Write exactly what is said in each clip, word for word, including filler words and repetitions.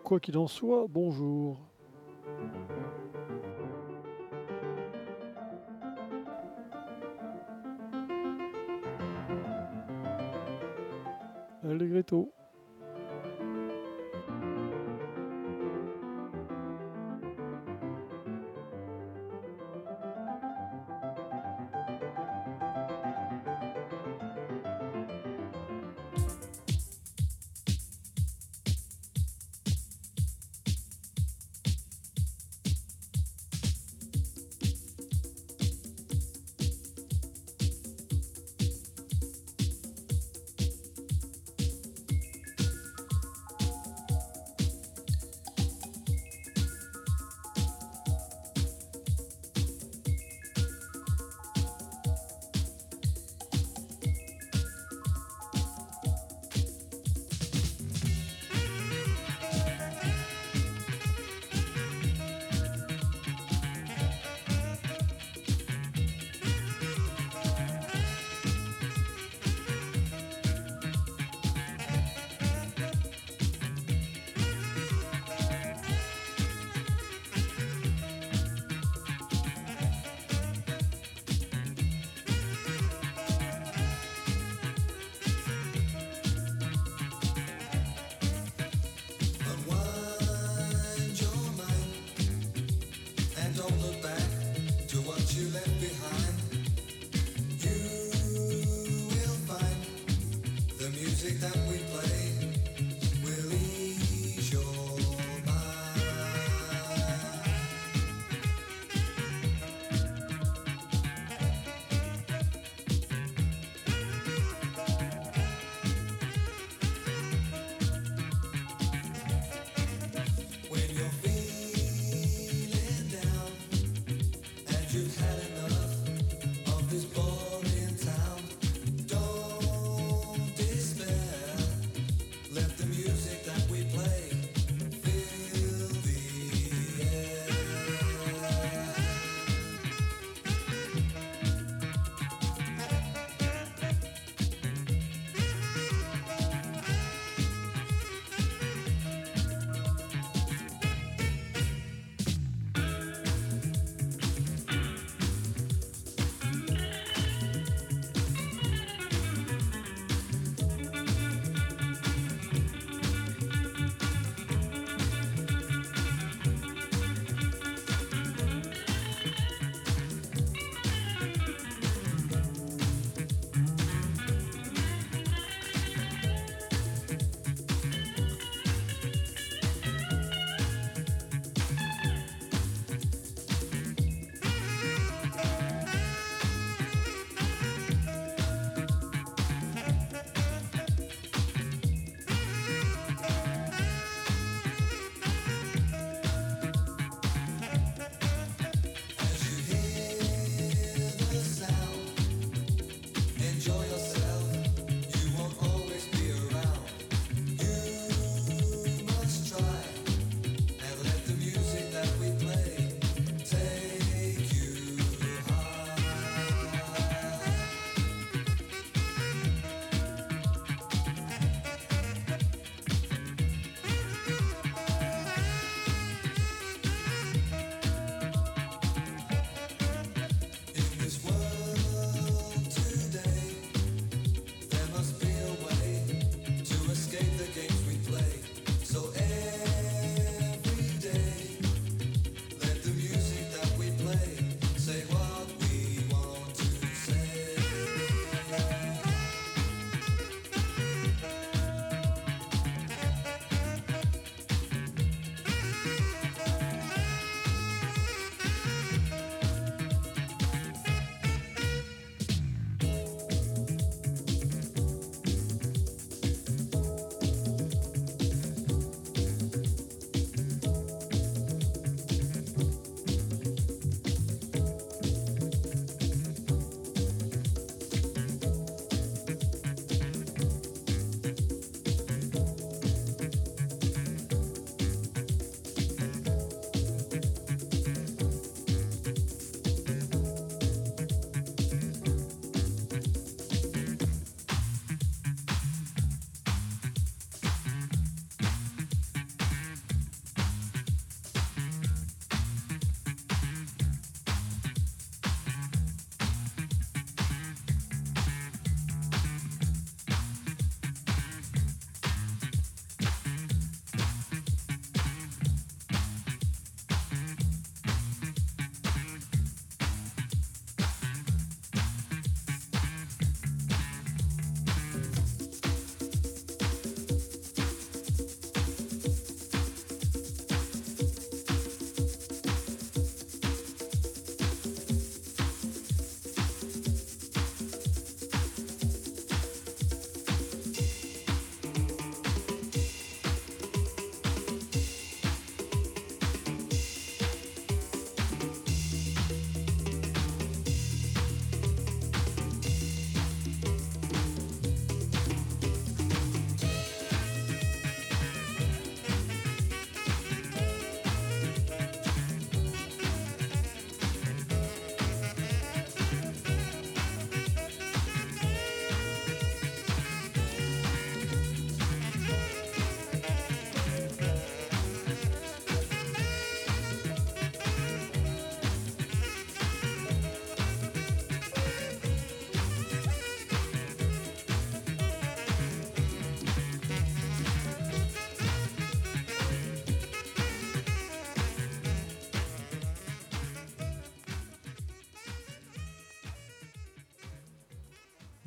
Quoi qu'il en soit, bonjour. Allegretto.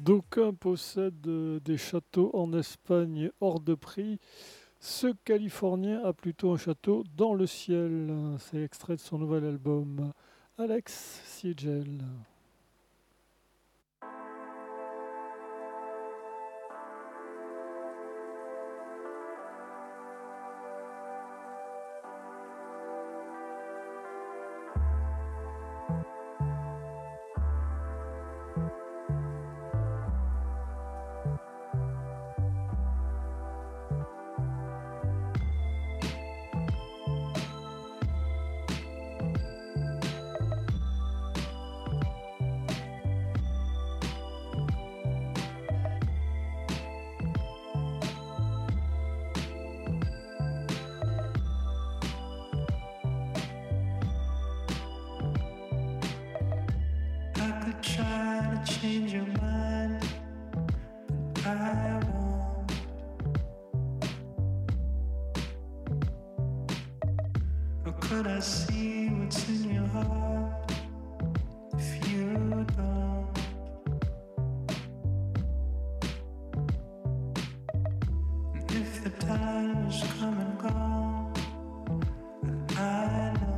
D'aucuns possèdent euh, des châteaux en Espagne hors de prix. Ce Californien a plutôt un château dans le ciel. C'est extrait de son nouvel album. Alex Siegel. Try to change your mind, but I won't. Or could I see what's in your heart if you don't? And if the time has come and gone, I know.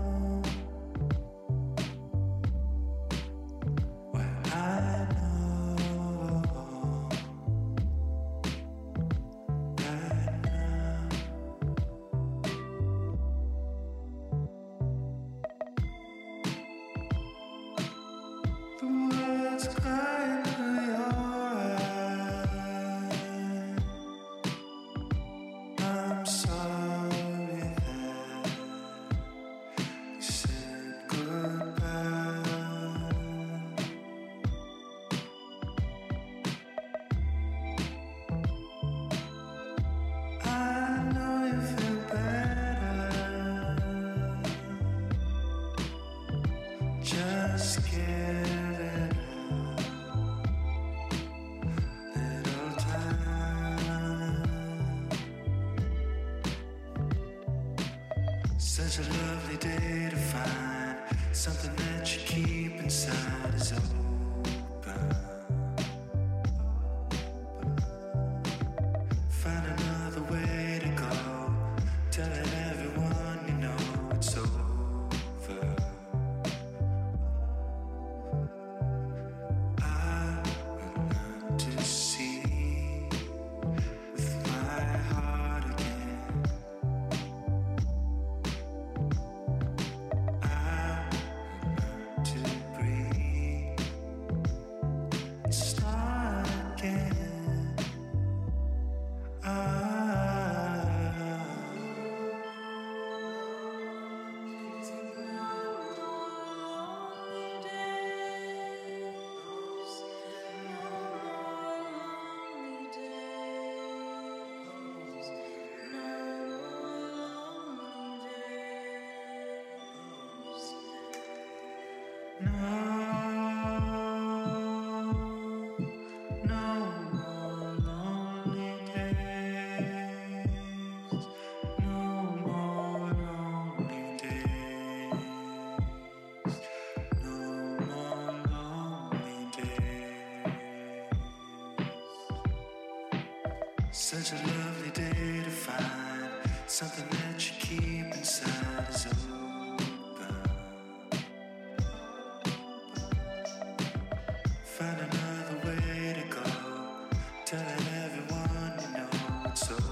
Such a lovely day to find something that you keep inside is open. Find another way to go, telling everyone you know it's over. I will learn to see with my heart again. Such a lovely day to find something that you keep inside is open. Find another way to go, telling everyone you know it's over.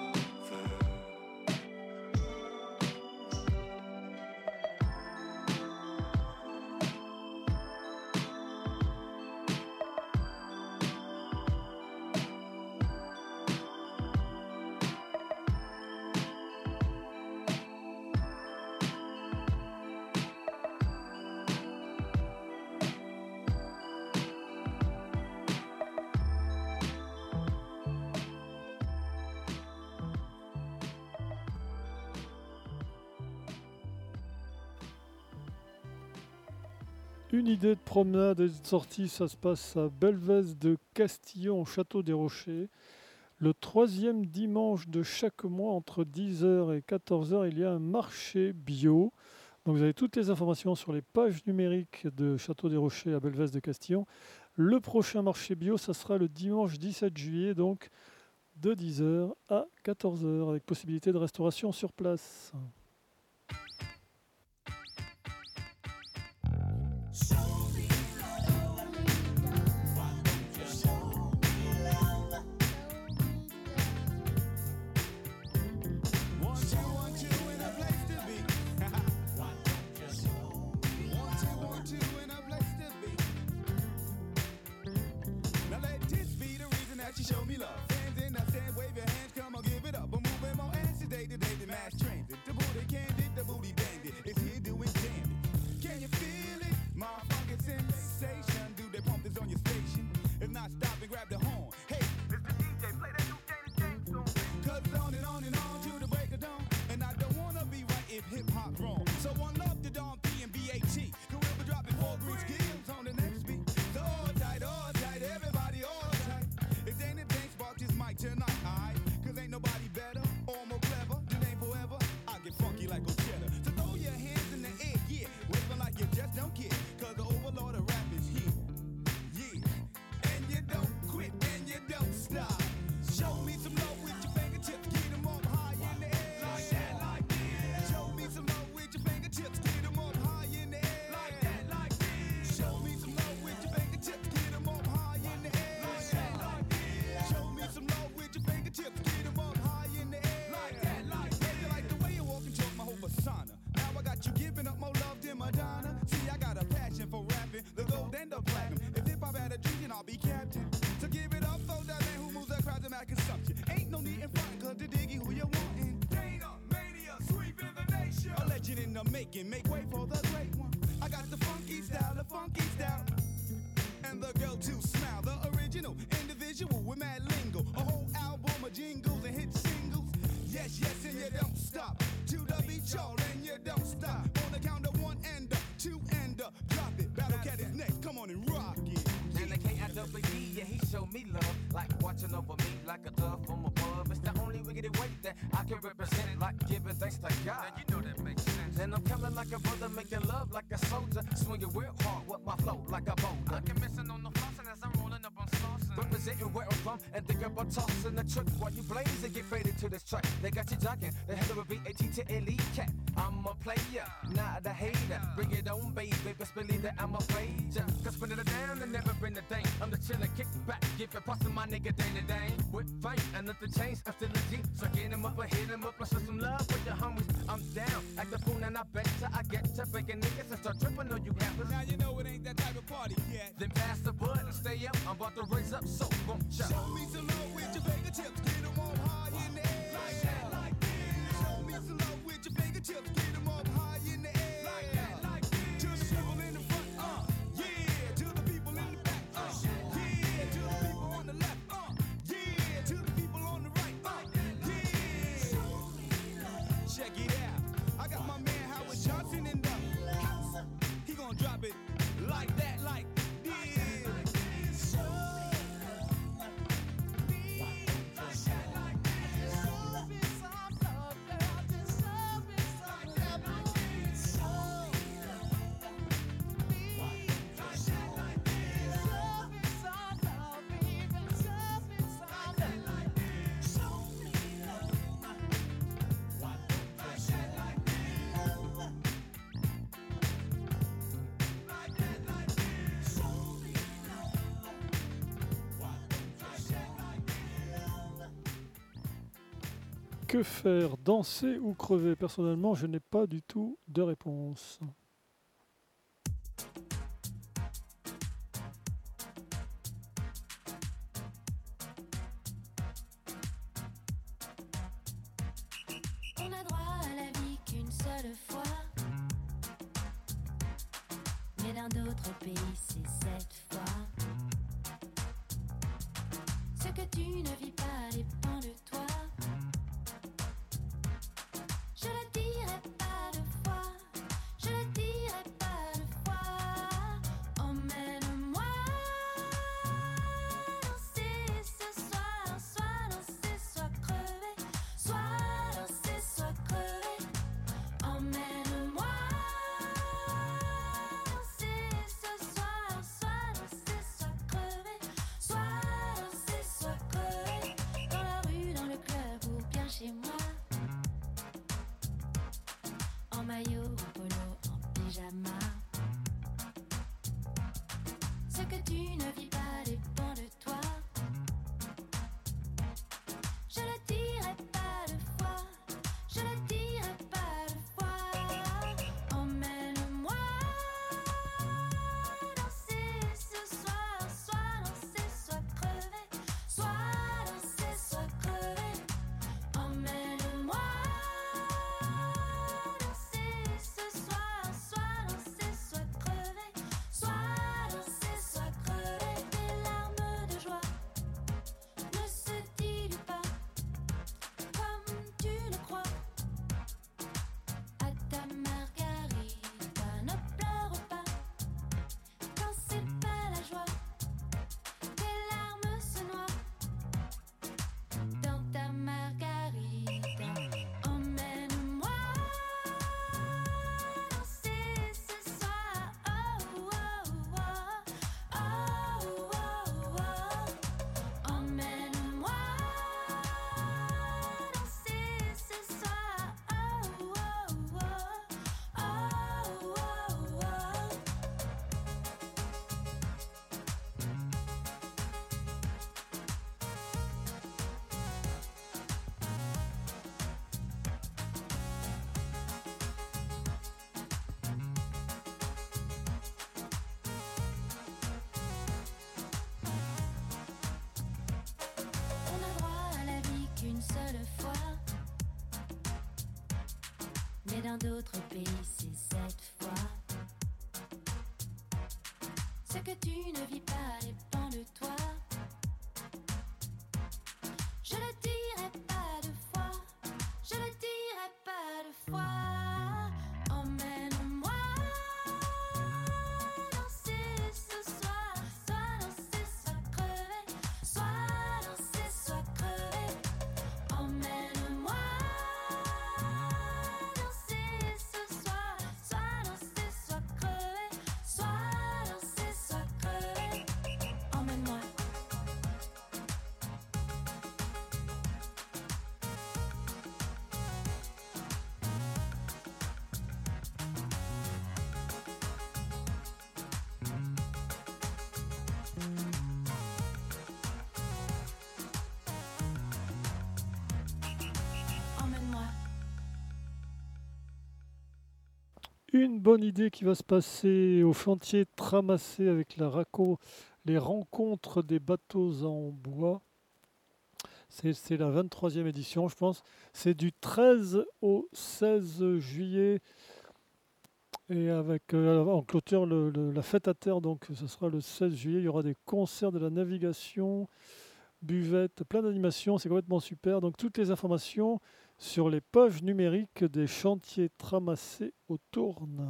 Une idée de promenade et de sortie, ça se passe à Belvès de Castillon, au Château des Rochers. Le troisième dimanche de chaque mois, entre dix heures et quatorze heures, il y a un marché bio. Donc vous avez toutes les informations sur les pages numériques de Château des Rochers à Belvès de Castillon. Le prochain marché bio, ça sera le dimanche dix-sept juillet, donc de dix heures à quatorze heures, avec possibilité de restauration sur place. Show me love. Fans in the stand, wave your hands, come on, give it up. I'm moving more answers day to day, the mass transit. The booty candid, the booty bandit is here doing damage. Can you feel it? My funky sensation. Do they pump this on your station? If not, stop and grab the horn. Hey, it's the D J, play that new Janet James song. Cause it's on and on and on to the break of dawn. And I don't wanna be right if hip hop wrong. So one love to Don P and B A T. Whoever dropping four green skills on the next beat. So all tight, all tight, everybody all tight. If they ain't dance, spark this mic tonight, alright? Cause ain't nobody better or more clever. This ain't forever, I get funky like a cheddar. So throw your hands in the air, yeah. Waving like you just don't care. Cause the overlord of rap is here, yeah. And you don't quit, and you don't stop. Show me some love with your fingertips, get them up high in the air. Like that, like this. Show me some love with your fingertips, get them up high in the air. Like that, like this. Show me some love with your fingertips, get them up high in the air. Like that, like this. Show me some love with your fingertips, get them up high in the air. Like that, like this. You like the way you walk into my whole persona. Now I got you giving up more love than Madonna. See, I got a passion for rapping, the gold and the platinum. If hip hop had a dream, then I'll be captain. So give it up for that man who moves that crowd to my consumption. Ain't no need in front, cause the diggy who you wantin'. Dana, mania, sweeping the nation. A legend in the making, make way for the great one. I got the funky style, the funky style. And the girl to smile, the original individual with mad lingo. A whole album of jingles and hit singles. Yes, yes, and you don't stop. To the beat, y'all, and you don't stop. On the count of one and up, two and up. Drop it, Battle Cat is next, come on and rock it. And the K I W E, yeah, he showed me love. Like watching over me like a dove from above. It's the only wicked way that I can represent it. Like giving thanks to God. And you know that makes sense. And I'm coming like a brother, making love like a soldier. Swinging real hard with my flow like a boulder. I can missing on the flossing as I'm rolling up on saucing. Representing where I'm from and think about tossing the trick. While you blaze and get faded to this track. They got you jogging, the head of a B A T to elite cat. I'm a player, not a hater. Bring it on, baby, best believe that I'm a player. Cause spinning it down and never been a thing. I'm the chiller, kick back, give it past to my nigga day to day. With fame and nothing changed, I'm still a G. So get him up or hit him up or show some love with your homies. I'm down, act the fool and I bet ya I get to breaking niggas and start tripping on you rappers. Now you know it ain't that type of party yet. Then pass the bud and stay up, I'm about to raise up, so won't ya? Show me some love with your fingertips, get them up high in the air. Like that, like this. Show me some love with your fingertips, get them up high in the air. Like that, like this. To the people in the front, uh, yeah. To the people in the back, uh, yeah. To the people on the left, uh, yeah. To the people on the right, uh, yeah. Check it out. I got my man Howard Johnson in the house. He gon' drop it like that, like this. Que faire, danser ou crever? Personnellement, je n'ai pas du tout de réponse. On a droit à la vie qu'une seule fois. Mais d'un autre pays, c'est cette fois. Ce que tu ne vis pas dépend de toi. Je le dirai pas deux fois, je le dirai pas deux fois. Emmène-moi danser ce soir, soit danser, soit crever, soit danser, soit crever. Emmène-moi danser ce soir, soit danser, soit crever. Ce que tu ne vis pas dépend de toi. Je le dirai pas deux fois, je le dirai pas deux fois. Emmène-moi danser ce soir, soit danser, soit crever, soit danser, soit crever. Emmène-moi danser ce soir, soit danser, soit crever, soit danser, soit crever. Tes larmes de joie ne se diluent pas comme tu le crois. À ta margarita, ne pleure pas quand c'est pas la joie. Tes larmes se noient dans ta margarita. Emmène-moi danser ce soir. Oh, oh, oh, oh, oh, oh. Emmène-moi danser ce soir. Oh, oh, oh, oh, oh, oh. On n'a droit à la vie qu'une seule fois, mais dans d'autres pays c'est sept fois. Ce que tu ne vis pas dépend de toi. Je le dirai pas deux fois, je le dirai pas deux fois. Emmène-moi danser ce soir, soit danser, soit crever, soit danser, soit crever. Emmène-moi danser ce soir, soit danser, soit crever, soit danser, soit crever. Emmène-moi. Emmène-moi. Une bonne idée qui va se passer au chantier Tramassé avec la raco, les rencontres des bateaux en bois. C'est c'est la vingt-troisième édition, je pense. C'est du treize au seize juillet. Et avec euh, en clôture le- le- la fête à terre, donc ce sera le seize juillet. Il y aura des concerts, de la navigation, buvette, plein d'animations. C'est complètement super. Donc toutes les informations sur les pages numériques des chantiers Tramassé au Tourne.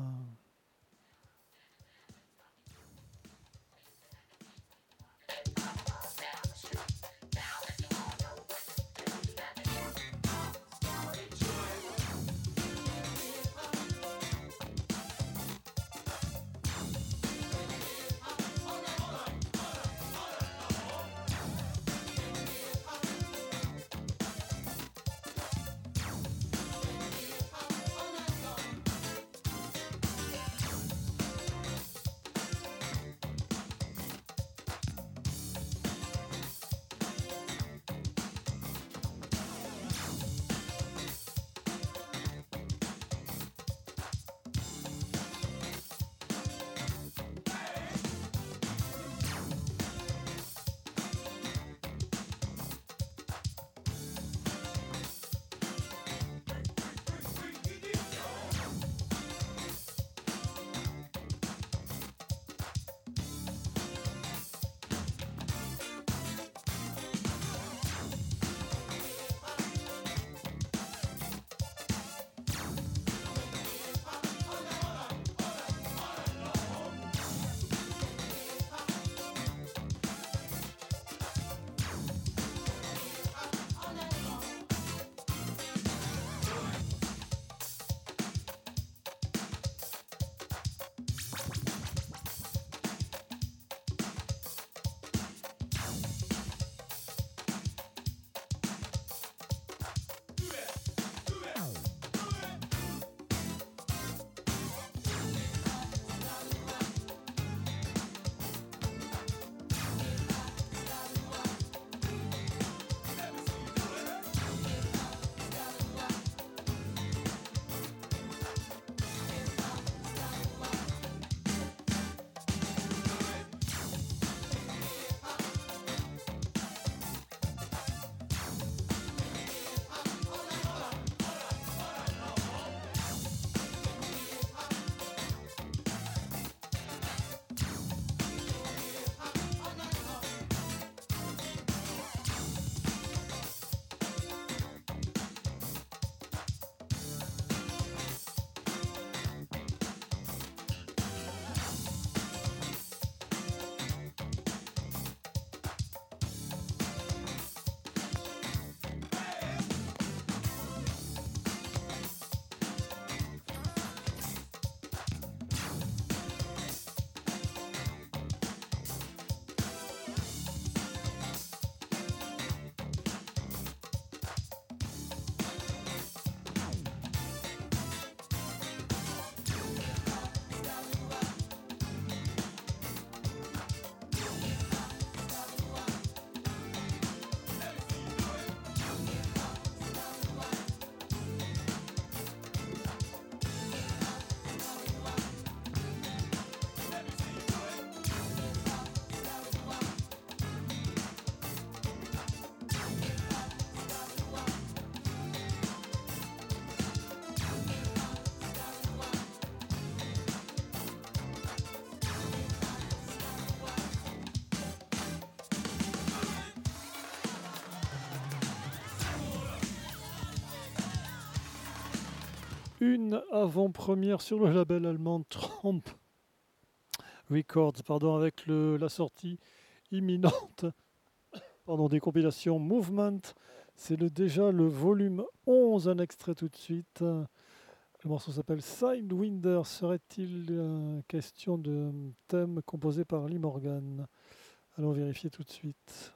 une avant-première sur le label allemand Tromp Records, pardon, avec le, la sortie imminente pardon, des compilations Movement. C'est le, déjà le volume onze, un extrait tout de suite. Le morceau s'appelle Sidewinder. Serait-il euh, question de thème composé par Lee Morgan? Allons vérifier tout de suite.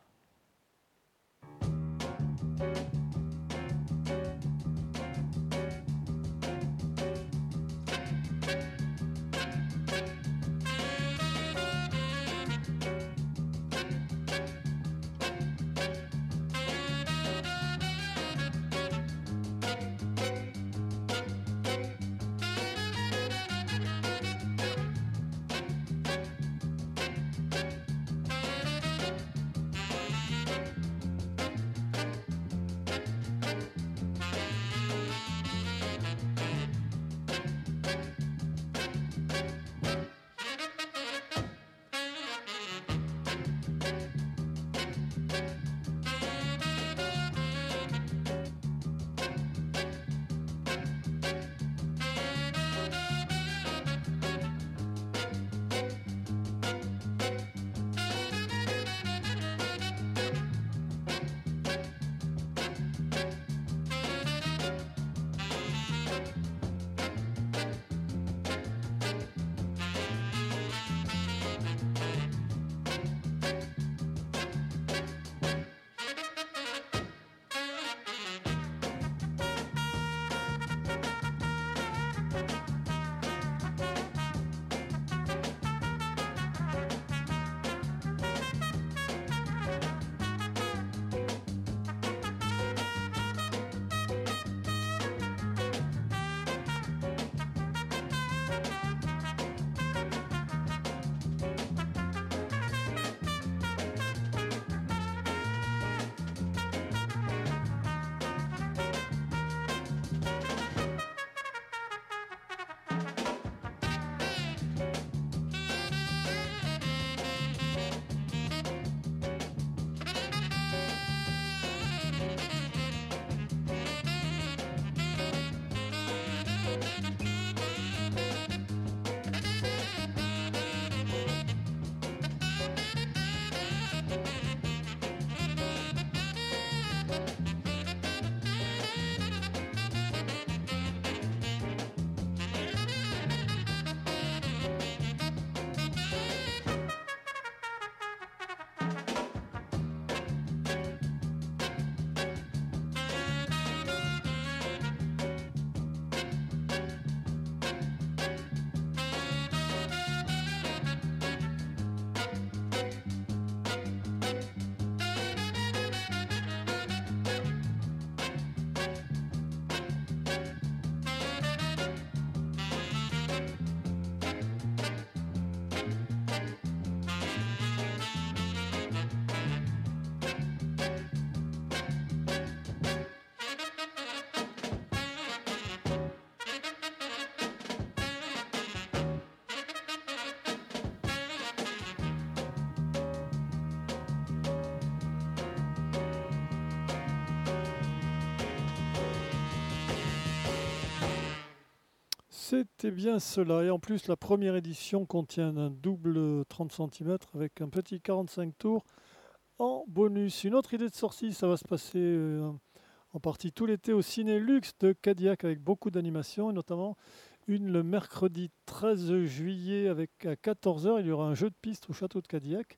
C'était bien cela. Et en plus, la première édition contient un double trente centimètres avec un petit quarante-cinq tours en bonus. Une autre idée de sortie, ça va se passer euh, en partie tout l'été au Ciné Luxe de Cadillac avec beaucoup d'animations, et notamment une le mercredi treize juillet avec à quatorze heures. Il y aura un jeu de piste au château de Cadillac,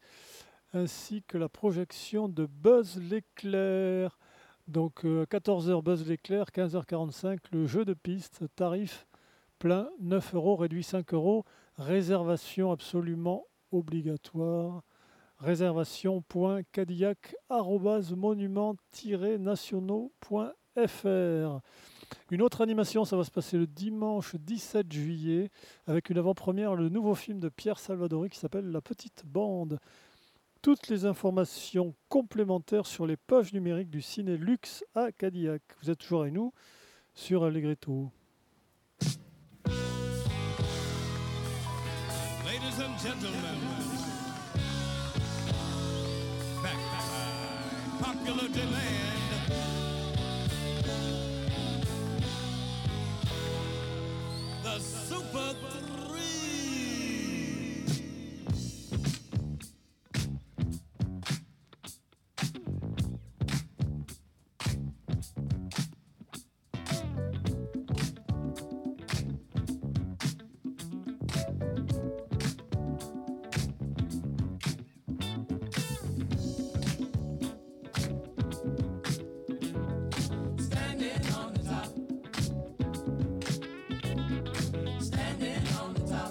ainsi que la projection de Buzz l'éclair. Donc euh, quatorze heures Buzz l'éclair, quinze heures quarante-cinq le jeu de piste, tarif plein neuf euros, réduit cinq euros, réservation absolument obligatoire. Réservation.cadillac arobase monument-nationaux point fr. Une autre animation, ça va se passer le dimanche dix-sept juillet avec une avant-première, le nouveau film de Pierre Salvadori qui s'appelle La Petite Bande. Toutes les informations complémentaires sur les pages numériques du Ciné Luxe à Cadillac. Vous êtes toujours avec nous sur Allegretto. Ladies and gentlemen, back by popular demand, The Super Three. Standing on the top. Standing on the top.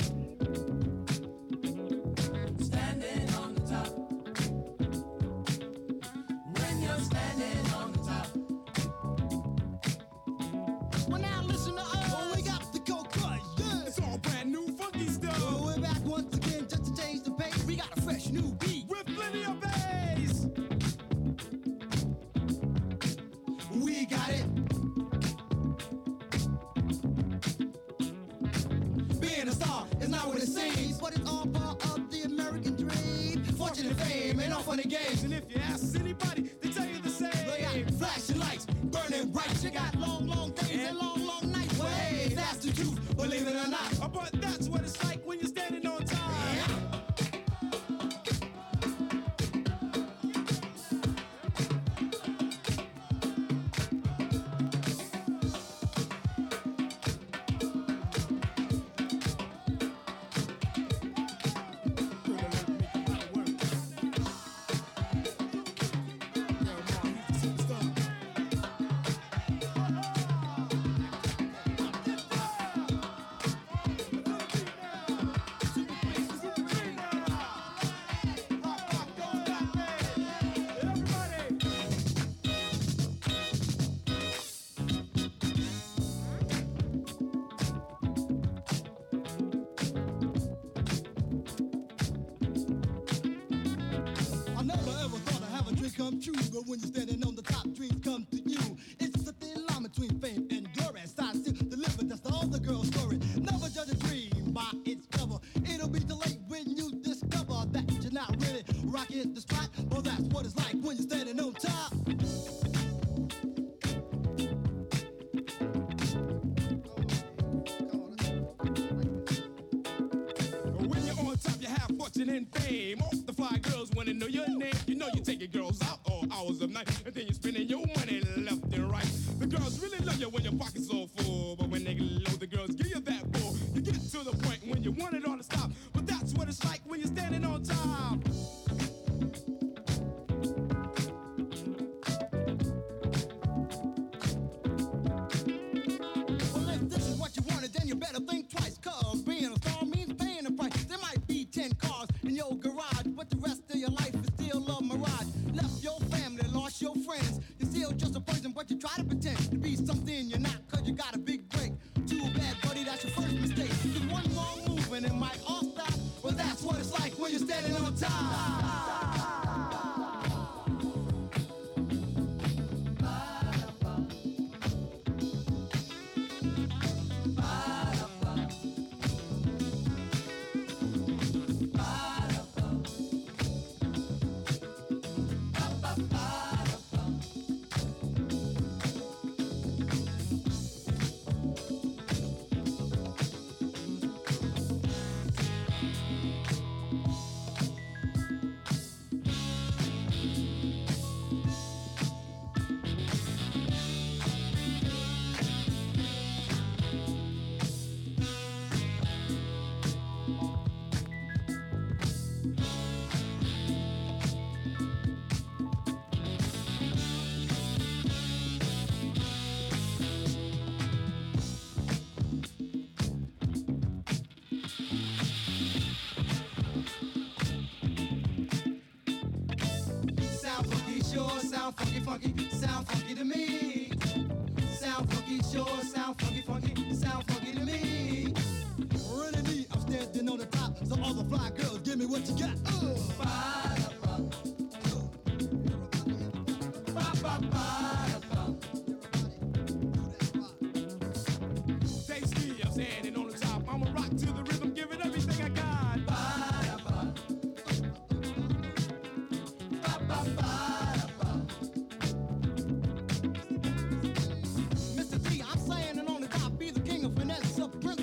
Standing on the top. When you're standing on the top. Well, now listen to us. Oh, we got the Cold Crush, yeah. It's all brand new funky stuff Oh, we're back once again just to change the pace. We got a fresh new beat. with plenty of bass. We got it. Being a star is not what it seems, but it's all part of the American dream. Fortune and fame ain't all fun and games. And if you ask anybody, they tell you the They same. got flashing lights, burning bright. You got long, long days and long, long nights. Well, hey, that's the truth, believe it or not. Uh, But that's what it's like when you're standing on top. I never ever thought I'd have a dream come true, but when you're standing on the top, dreams come to you. It's a thin line between fame and glory. Side still delivered, that's the other girl's story. Never judge a dream by its cover. It'll be too late when you discover that you're not really rocking the spot. Well, that's what it's like when you're standing on top. When you're on top, you have fortune and fame. All the fly girls wanna know your name. You know you take your girls out all hours of night, and then you're spending your money left and right. The girls really love you when your pocket's so full, but when they get low, the girls give you that bull. You get to the point when you want it all to stop, but that's what it's like when you're standing on top. Well, if this is what you wanted, then you better think twice. Cause being a star means paying a price. There might be ten cars in your garage, but the rest of your life is still a mirage. Left your family, lost your friends. You're still just a person, but you try to pretend to be something you're not, cause you got a big break. Too bad, buddy, that's your first mistake. Cause one wrong move and it might all stop. Well, that's what it's like when you're standing on top. Sound funky, sure, sound funky, funky, sound funky to me. Sound funky, sure, sound funky, funky, sound funky to me. Really neat, I'm standing on the top, so all the fly girls, give me what you got. Uh. Tasty, I'm standing on the top. I'ma rock to the rhythm, give it everything I got. Mister T, I'm saying it on the top, be the king of finesse, up prince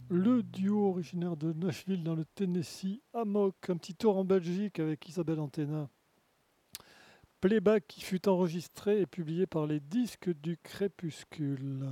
Le duo originaire de Nashville dans le Tennessee, Amok, un petit tour en Belgique avec Isabelle Antena. Playback qui fut enregistré et publié par les Disques du Crépuscule.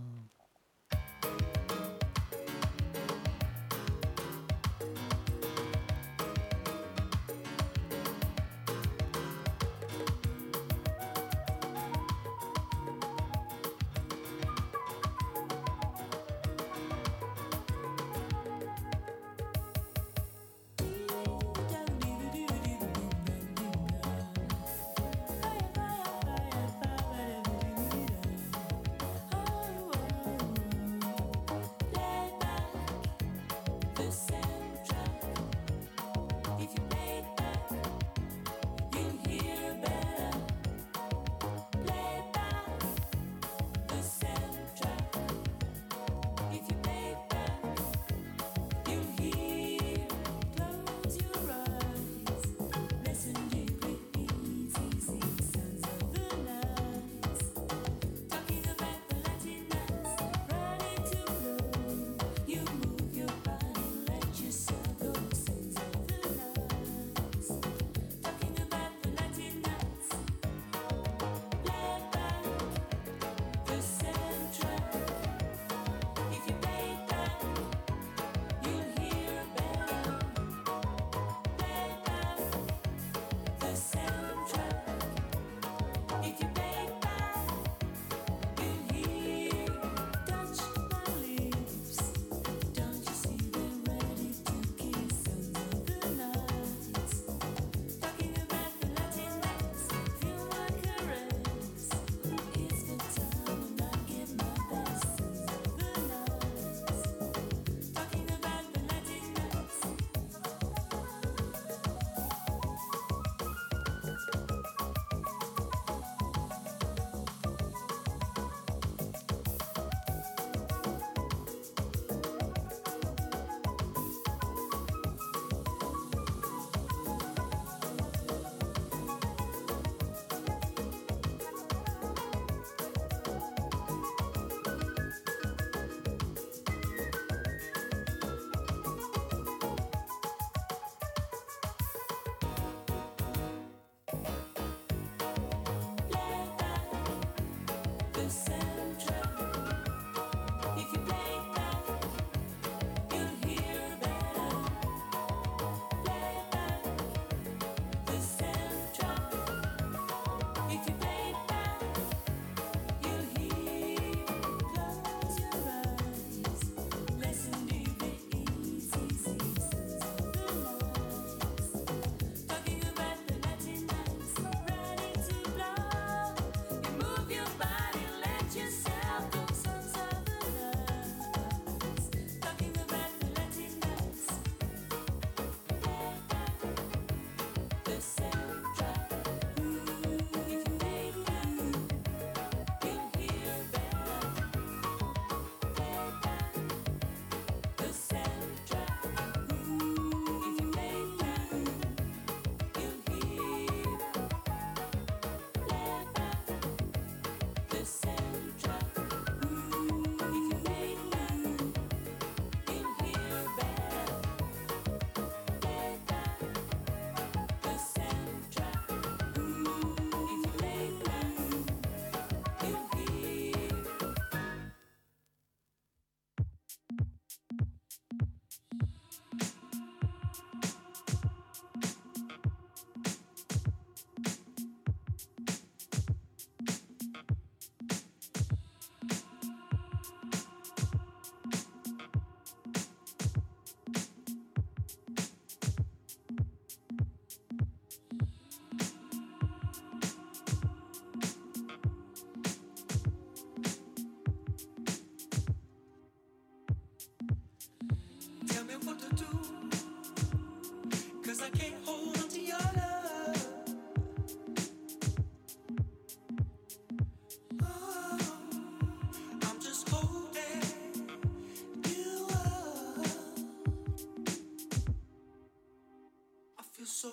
so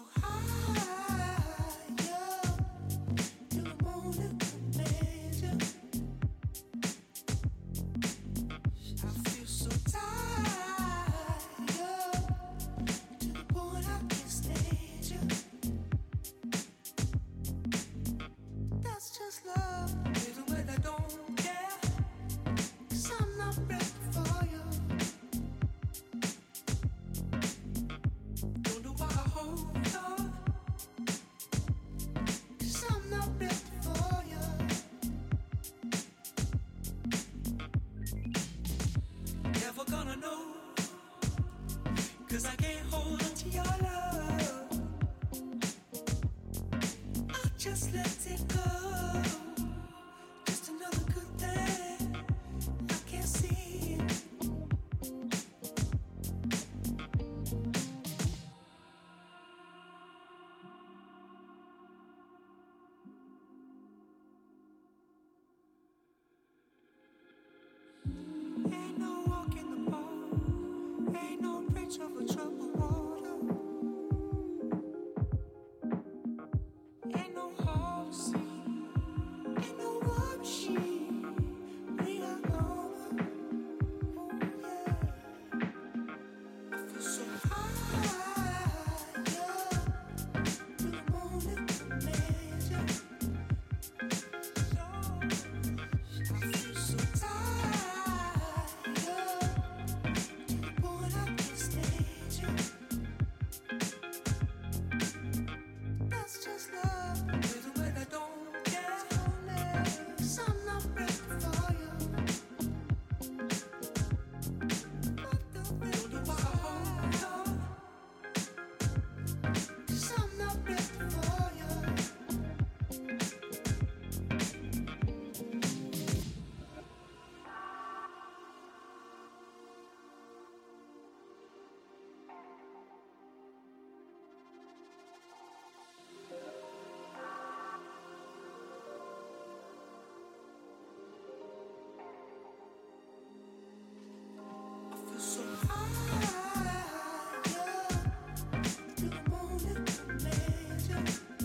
high, yeah, till the morning pleasure. I feel so tired. Just let it go. Just another good thing. I can't see it. Ain't no walk in the park. Ain't no bridge over troubled water. Ain't no horse. Ain't no war machine. We are home. Oh yeah. I feel so high. Yeah. To the moon and the measure. So I feel so tired. Yeah. To the point I can't stage it. That's just love. With a way that don't care. 'Cause I'm not ready for you. But the thing is I hold on. 'Cause I'm not ready for you. I feel so high, yeah. To the moon and the measure.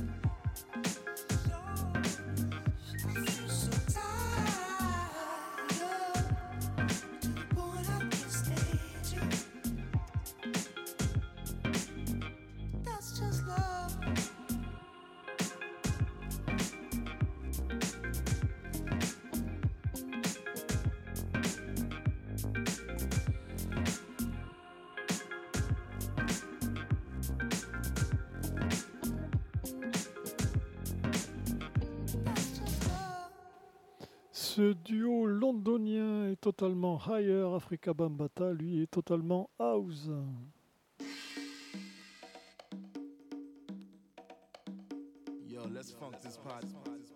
So I feel so tired, yeah. To the point I can't stage it. That's just love. That's just love. Ce duo londonien est totalement higher, Afrika Bambaataa, lui, est totalement house. Yo, let's funk this party.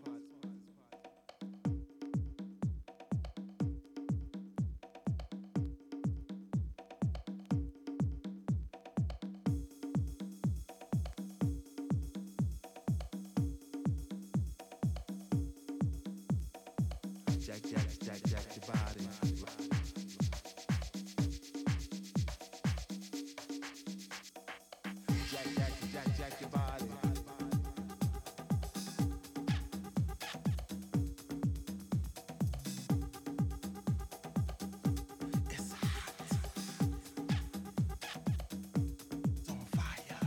Jack, jack, jack, jack your body. Jack, jack, jack, jack your body. It's hot. It's on fire.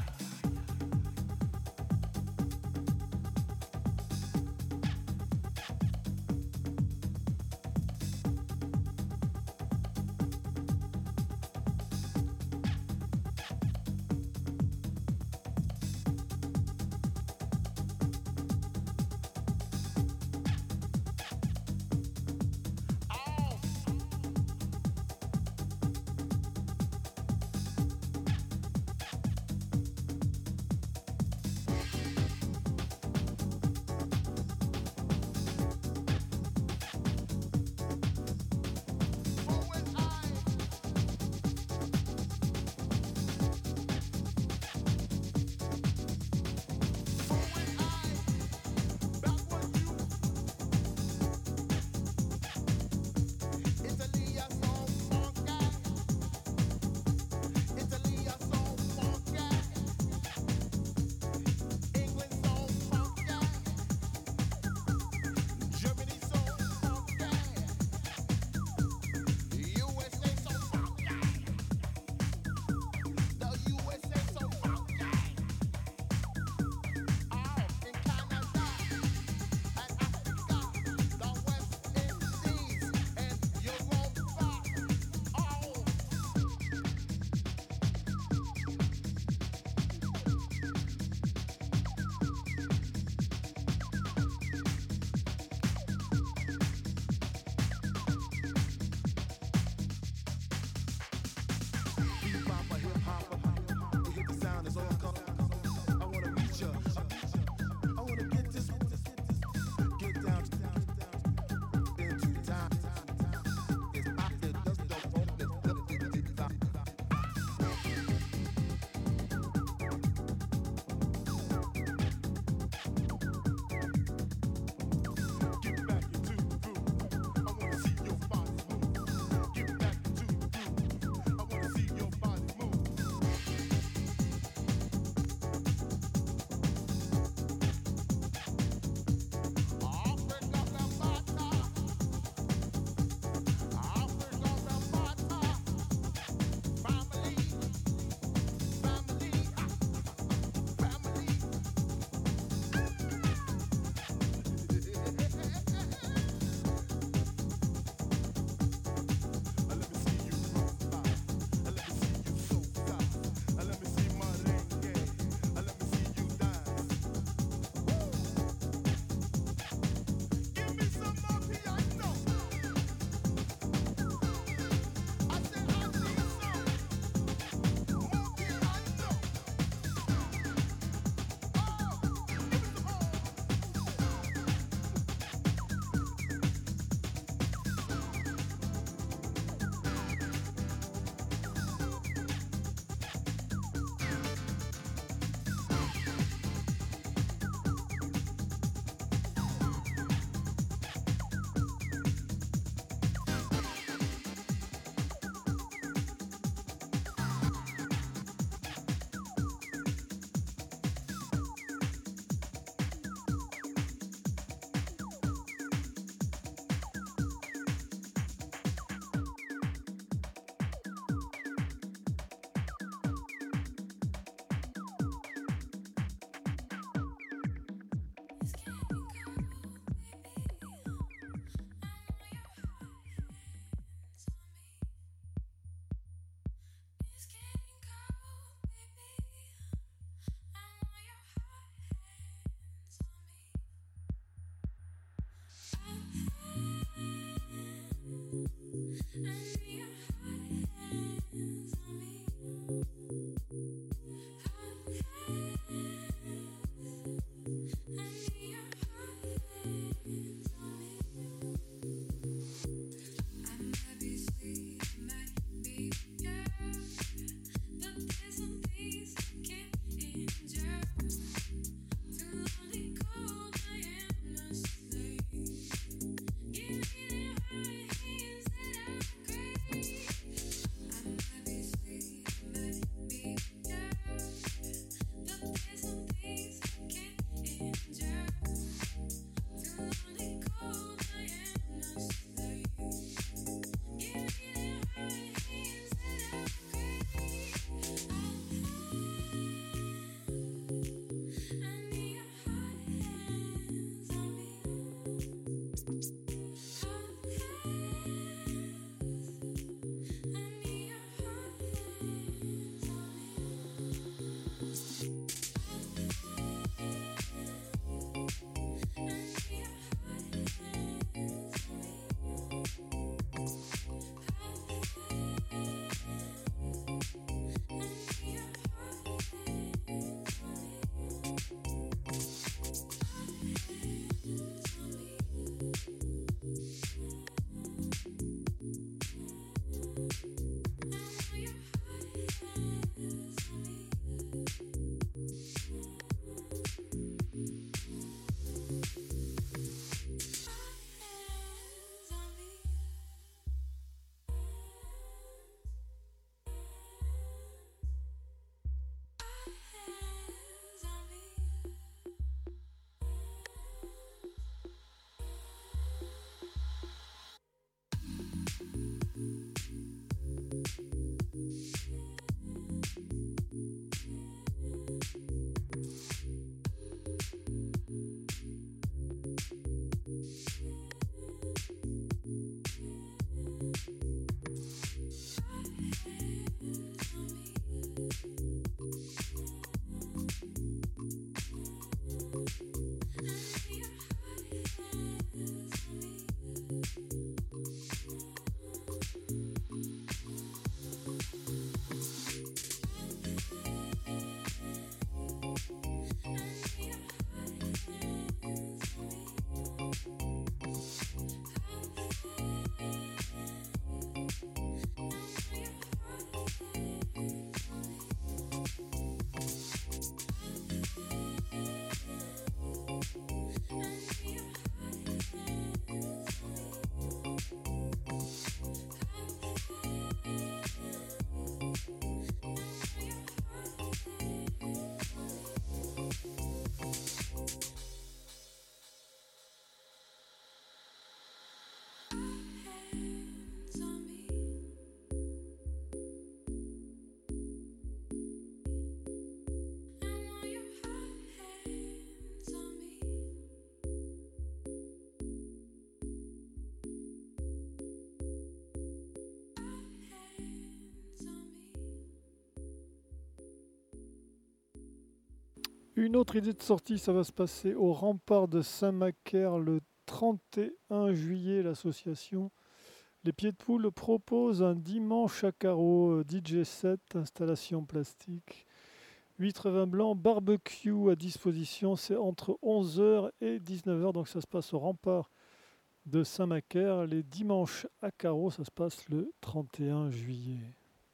Une autre idée de sortie, ça va se passer au rempart de Saint-Macaire le trente et un juillet. L'association Les Pieds de Poule propose un dimanche à carreaux, euh, D J set, installation plastique, huîtres vin blanc, barbecue à disposition. C'est entre onze heures et dix-neuf heures, donc ça se passe au rempart de Saint-Macaire. Les dimanches à carreaux, ça se passe le trente et un juillet.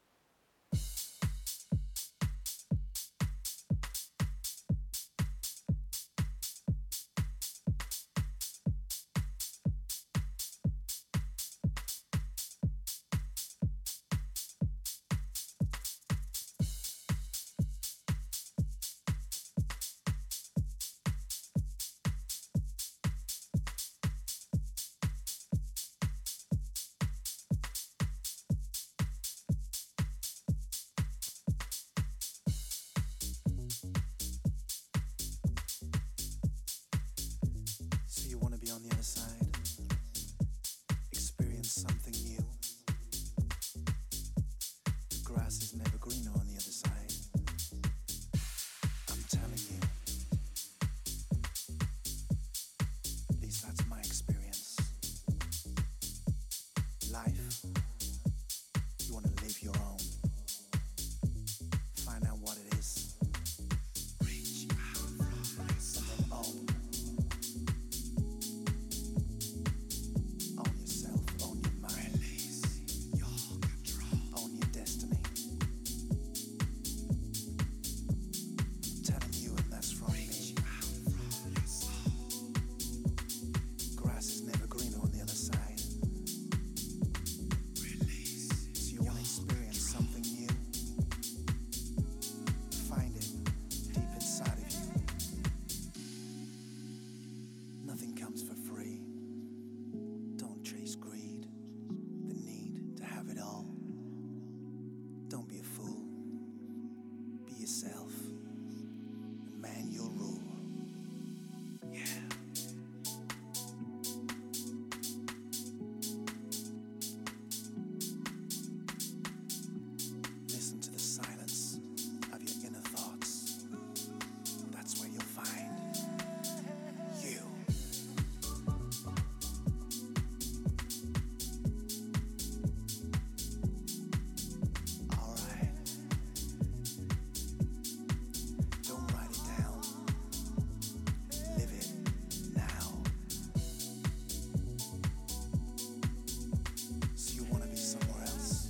So you want to be on the other side, experience something new. The grass is never greener on the other side. I'm telling you. At least that's my experience. Life, you want to live your own. Find out what it is. Reach out from and then own. Own yourself, own your mind. Release your control. Own your destiny. I'm telling you, and that's from me. From your soul. Grass is never greener on the other side. Release. So you want to experience something new? Find it deep inside of you. Nothing comes for free. Don't chase greed, the need to have it all. Don't be a fool. Be yourself. And man, you'll rule. Yeah. Listen to the silence of your inner thoughts. That's where you'll find you. All right. Don't write it down. Live it now. So you want to be somewhere else.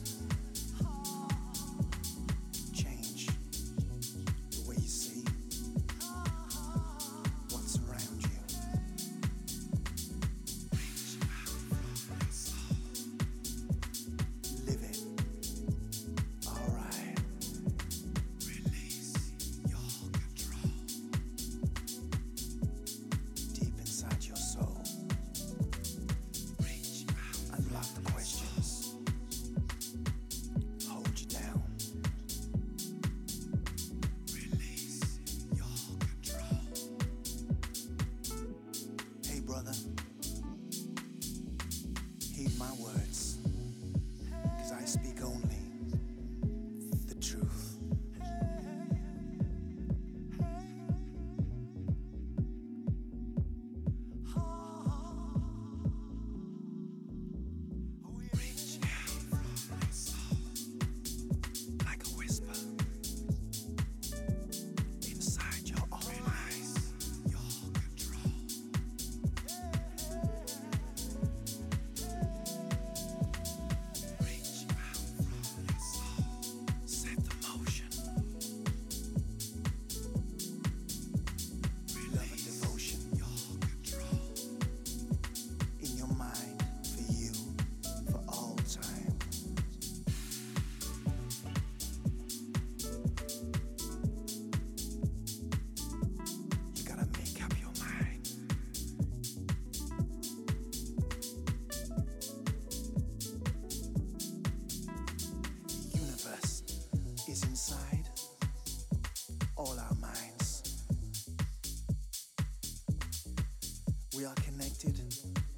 Change the way you see what's around you. Live it. All right. Release your control. Deep inside your soul. Reach out. Unlock the questions. Hold you down. Release your control. Hey, brother. Heed my words, because I speak only the truth. Reach out from your soul like a whisper inside your own eyes. Your control. Reach out from your soul. Set the motion. Love and devotion. Your control. In your mind, for you, for all time. You gotta make up your mind. The universe is inside all our minds. We are connected